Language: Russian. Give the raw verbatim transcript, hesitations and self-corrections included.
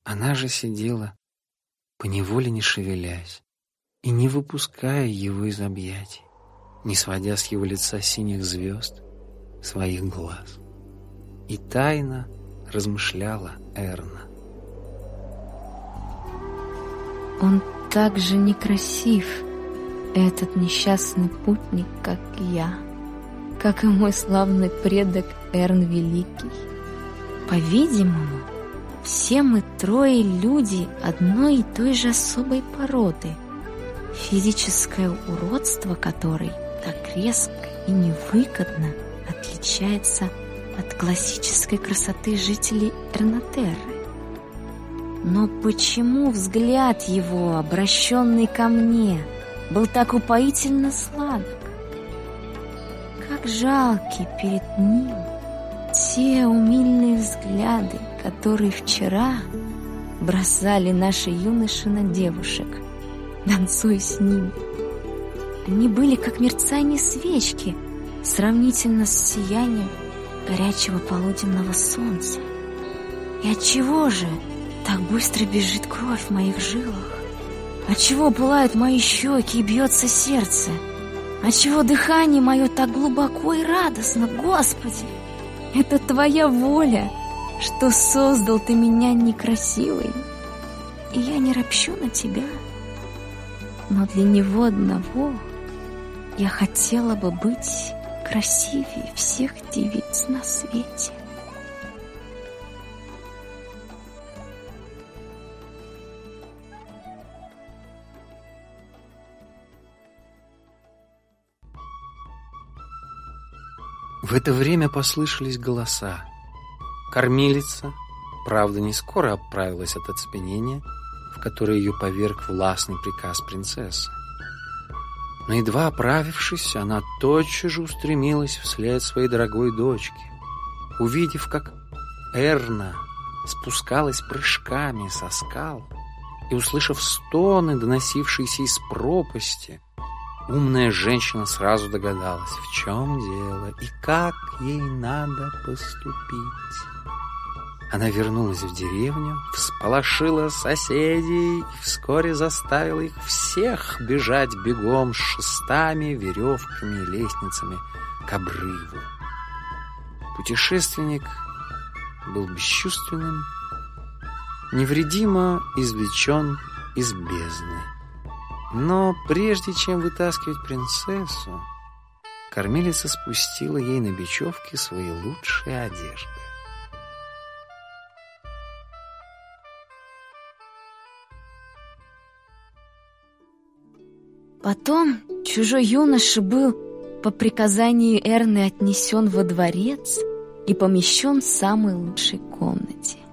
Она же сидела, поневоле не шевелясь и не выпуская его из объятий, не сводя с его лица синих звезд своих глаз. И тайно размышляла Эрна. Он так же некрасив, этот несчастный путник, как я, как и мой славный предок Эрн Великий. По-видимому, все мы трое люди одной и той же особой породы, физическое уродство которой так резко и невыгодно отличается от классической красоты жителей Эрнатерры. Но почему взгляд его, обращенный ко мне, был так упоительно сладок? Как жалки перед ним те умильные взгляды, которые вчера бросали наши юноши на девушек, танцуя с ними. Они были как мерцание свечки сравнительно с сиянием горячего полуденного солнца. И отчего же так быстро бежит кровь в моих жилах? Отчего пылают мои щеки и бьется сердце? Отчего дыхание мое так глубоко и радостно? Господи, это Твоя воля, что создал Ты меня некрасивой, и я не ропщу на Тебя. Но для него одного я хотела бы быть красивее всех девиц на свете. В это время послышались голоса. Кормилица, правда, не скоро оправилась от оцепенения, в которое ее поверг властный приказ принцессы. Но едва оправившись, она тотчас же устремилась вслед своей дорогой дочке. Увидев, как Эрна спускалась прыжками со скал, и услышав стоны, доносившиеся из пропасти, умная женщина сразу догадалась, в чем дело и как ей надо поступить. Она вернулась в деревню, всполошила соседей и вскоре заставила их всех бежать бегом с шестами, веревками и лестницами к обрыву. Путешественник был бесчувственным, невредимо извлечен из бездны. Но прежде чем вытаскивать принцессу, кормилица спустила ей на бечевке свои лучшие одежды. Потом чужой юноша был по приказанию Эрны отнесен во дворец и помещен в самой лучшей комнате.